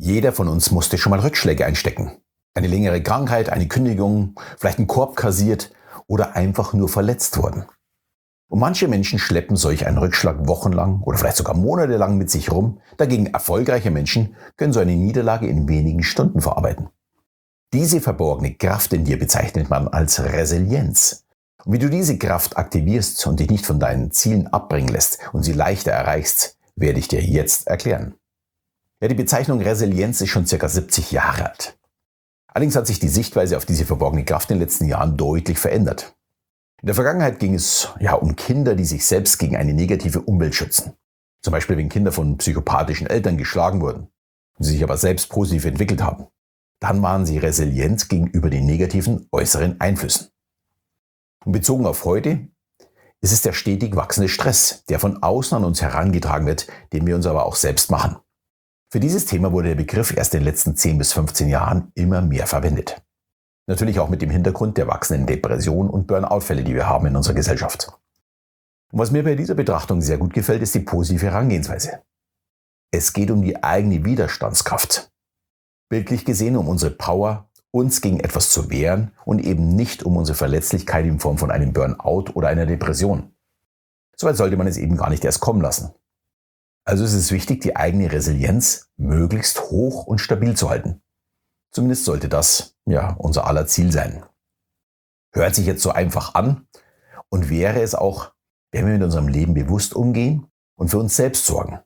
Jeder von uns musste schon mal Rückschläge einstecken. Eine längere Krankheit, eine Kündigung, vielleicht einen Korb kassiert oder einfach nur verletzt worden. Und manche Menschen schleppen solch einen Rückschlag wochenlang oder vielleicht sogar monatelang mit sich rum. Dagegen erfolgreiche Menschen können so eine Niederlage in wenigen Stunden verarbeiten. Diese verborgene Kraft in dir bezeichnet man als Resilienz. Und wie du diese Kraft aktivierst und dich nicht von deinen Zielen abbringen lässt und sie leichter erreichst, werde ich dir jetzt erklären. Ja, die Bezeichnung Resilienz ist schon ca. 70 Jahre alt. Allerdings hat sich die Sichtweise auf diese verborgene Kraft in den letzten Jahren deutlich verändert. In der Vergangenheit ging es um Kinder, die sich selbst gegen eine negative Umwelt schützen. Zum Beispiel, wenn Kinder von psychopathischen Eltern geschlagen wurden und sie sich aber selbst positiv entwickelt haben. Dann waren sie resilient gegenüber den negativen äußeren Einflüssen. Und bezogen auf heute ist es der stetig wachsende Stress, der von außen an uns herangetragen wird, den wir uns aber auch selbst machen. Für dieses Thema wurde der Begriff erst in den letzten 10 bis 15 Jahren immer mehr verwendet. Natürlich auch mit dem Hintergrund der wachsenden Depression und Burnout-Fälle, die wir haben in unserer Gesellschaft. Und was mir bei dieser Betrachtung sehr gut gefällt, ist die positive Herangehensweise. Es geht um die eigene Widerstandskraft. Bildlich gesehen um unsere Power, uns gegen etwas zu wehren und eben nicht um unsere Verletzlichkeit in Form von einem Burnout oder einer Depression. Soweit sollte man es eben gar nicht erst kommen lassen. Also ist es wichtig, die eigene Resilienz möglichst hoch und stabil zu halten. Zumindest sollte das unser aller Ziel sein. Hört sich jetzt so einfach an und wäre es auch, wenn wir mit unserem Leben bewusst umgehen und für uns selbst sorgen.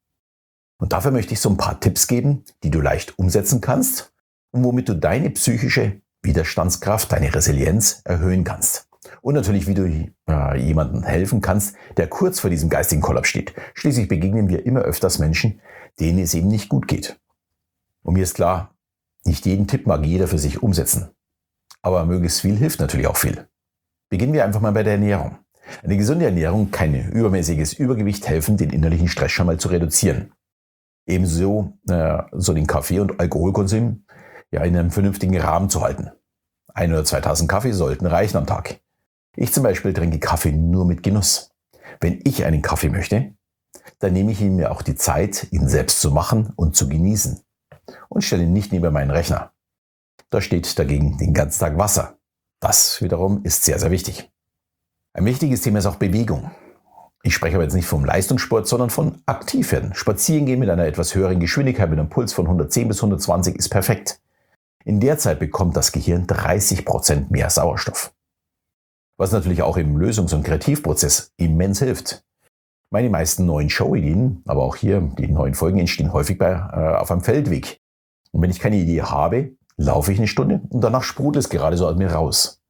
Und dafür möchte ich so ein paar Tipps geben, die du leicht umsetzen kannst und womit du deine psychische Widerstandskraft, deine Resilienz erhöhen kannst. Und natürlich, wie du jemandem helfen kannst, der kurz vor diesem geistigen Kollaps steht. Schließlich begegnen wir immer öfters Menschen, denen es eben nicht gut geht. Und mir ist klar, nicht jeden Tipp mag jeder für sich umsetzen. Aber möglichst viel hilft natürlich auch viel. Beginnen wir einfach mal bei der Ernährung. Eine gesunde Ernährung kann übermäßiges Übergewicht helfen, den innerlichen Stress schon mal zu reduzieren. Ebenso so den Kaffee- und Alkoholkonsum in einem vernünftigen Rahmen zu halten. 1 oder 2 Tassen Kaffee sollten reichen am Tag. Ich zum Beispiel trinke Kaffee nur mit Genuss. Wenn ich einen Kaffee möchte, dann nehme ich mir auch die Zeit, ihn selbst zu machen und zu genießen. Und stelle ihn nicht neben meinen Rechner. Da steht dagegen den ganzen Tag Wasser. Das wiederum ist sehr, sehr wichtig. Ein wichtiges Thema ist auch Bewegung. Ich spreche aber jetzt nicht vom Leistungssport, sondern von Aktivwerden. Spazieren gehen mit einer etwas höheren Geschwindigkeit, mit einem Puls von 110 bis 120 ist perfekt. In der Zeit bekommt das Gehirn 30% mehr Sauerstoff. Was natürlich auch im Lösungs- und Kreativprozess immens hilft. Meine meisten neuen Showideen, aber auch hier die neuen Folgen entstehen häufig auf einem Feldweg. Und wenn ich keine Idee habe, laufe ich 1 Stunde und danach sprudelt es gerade so aus mir raus.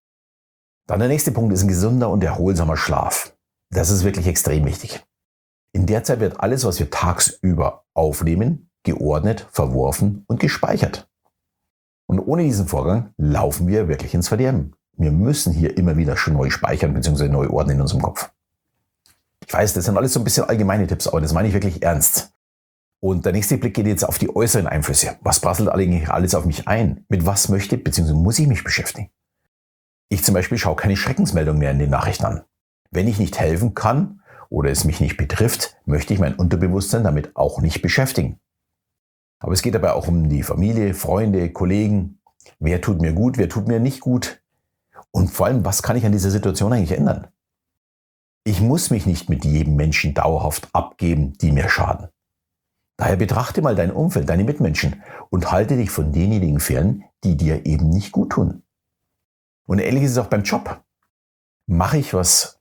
Dann der nächste Punkt ist ein gesunder und erholsamer Schlaf. Das ist wirklich extrem wichtig. In der Zeit wird alles, was wir tagsüber aufnehmen, geordnet, verworfen und gespeichert. Und ohne diesen Vorgang laufen wir wirklich ins Verderben. Wir müssen hier immer wieder schon neu speichern bzw. neu ordnen in unserem Kopf. Ich weiß, das sind alles so ein bisschen allgemeine Tipps, aber das meine ich wirklich ernst. Und der nächste Blick geht jetzt auf die äußeren Einflüsse. Was prasselt eigentlich alles auf mich ein? Mit was möchte bzw. muss ich mich beschäftigen? Ich zum Beispiel schaue keine Schreckensmeldungen mehr in den Nachrichten an. Wenn ich nicht helfen kann oder es mich nicht betrifft, möchte ich mein Unterbewusstsein damit auch nicht beschäftigen. Aber es geht dabei auch um die Familie, Freunde, Kollegen. Wer tut mir gut, wer tut mir nicht gut? Und vor allem, was kann ich an dieser Situation eigentlich ändern? Ich muss mich nicht mit jedem Menschen dauerhaft abgeben, die mir schaden. Daher betrachte mal dein Umfeld, deine Mitmenschen und halte dich von denjenigen fern, die dir eben nicht gut tun. Und ähnlich ist es auch beim Job. Mache ich was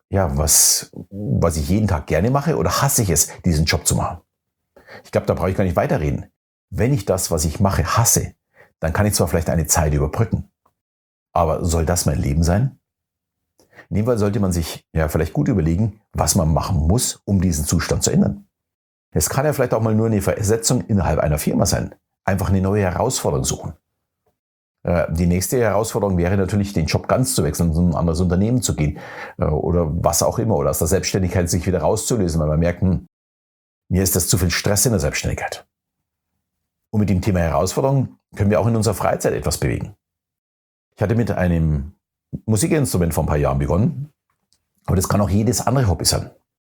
ich jeden Tag gerne mache oder hasse ich es, diesen Job zu machen? Ich glaube, da brauche ich gar nicht weiterreden. Wenn ich das, was ich mache, hasse, dann kann ich zwar vielleicht eine Zeit überbrücken. Aber soll das mein Leben sein? In dem Fall sollte man sich vielleicht gut überlegen, was man machen muss, um diesen Zustand zu ändern. Es kann ja vielleicht auch mal nur eine Versetzung innerhalb einer Firma sein. Einfach eine neue Herausforderung suchen. Die nächste Herausforderung wäre natürlich, den Job ganz zu wechseln, in ein anderes Unternehmen zu gehen oder was auch immer. Oder aus der Selbstständigkeit sich wieder rauszulösen, weil man merkt, mir ist das zu viel Stress in der Selbstständigkeit. Und mit dem Thema Herausforderung können wir auch in unserer Freizeit etwas bewegen. Ich hatte mit einem Musikinstrument vor ein paar Jahren begonnen, aber das kann auch jedes andere Hobby sein.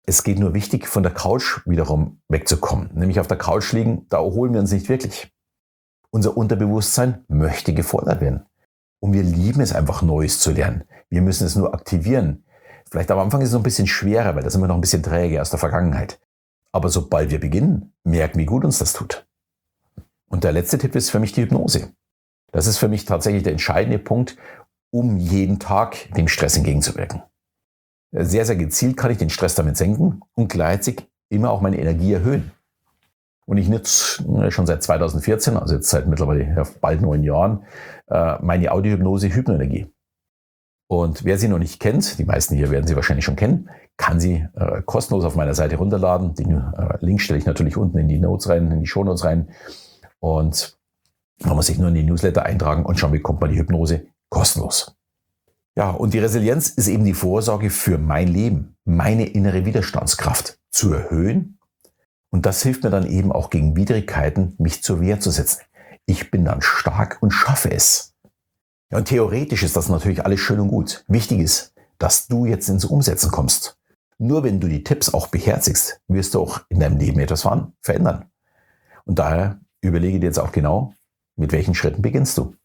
Es geht nur wichtig, von der Couch wiederum wegzukommen. Nämlich auf der Couch liegen, da erholen wir uns nicht wirklich. Unser Unterbewusstsein möchte gefordert werden. Und wir lieben es einfach, Neues zu lernen. Wir müssen es nur aktivieren. Vielleicht am Anfang ist es noch ein bisschen schwerer, weil da sind wir noch ein bisschen träge aus der Vergangenheit. Aber sobald wir beginnen, merken, wie gut uns das tut. Und der letzte Tipp ist für mich die Hypnose. Das ist für mich tatsächlich der entscheidende Punkt, um jeden Tag dem Stress entgegenzuwirken. Sehr, sehr gezielt kann ich den Stress damit senken und gleichzeitig immer auch meine Energie erhöhen. Und ich nutze schon seit 2014, also jetzt seit mittlerweile bald 9 Jahren, meine Audiohypnose Hypnoenergie. Und wer sie noch nicht kennt, die meisten hier werden sie wahrscheinlich schon kennen, kann sie kostenlos auf meiner Seite runterladen. Den Link stelle ich natürlich unten in die Notes rein, in die Shownotes rein. Und man muss sich nur in die Newsletter eintragen und schon bekommt man die Hypnose kostenlos. Ja, und die Resilienz ist eben die Vorsorge für mein Leben, meine innere Widerstandskraft zu erhöhen. Und das hilft mir dann eben auch gegen Widrigkeiten, mich zur Wehr zu setzen. Ich bin dann stark und schaffe es. Ja, und theoretisch ist das natürlich alles schön und gut. Wichtig ist, dass du jetzt ins Umsetzen kommst. Nur wenn du die Tipps auch beherzigst, wirst du auch in deinem Leben etwas verändern. Und daher überlege dir jetzt auch genau, mit welchen Schritten beginnst du.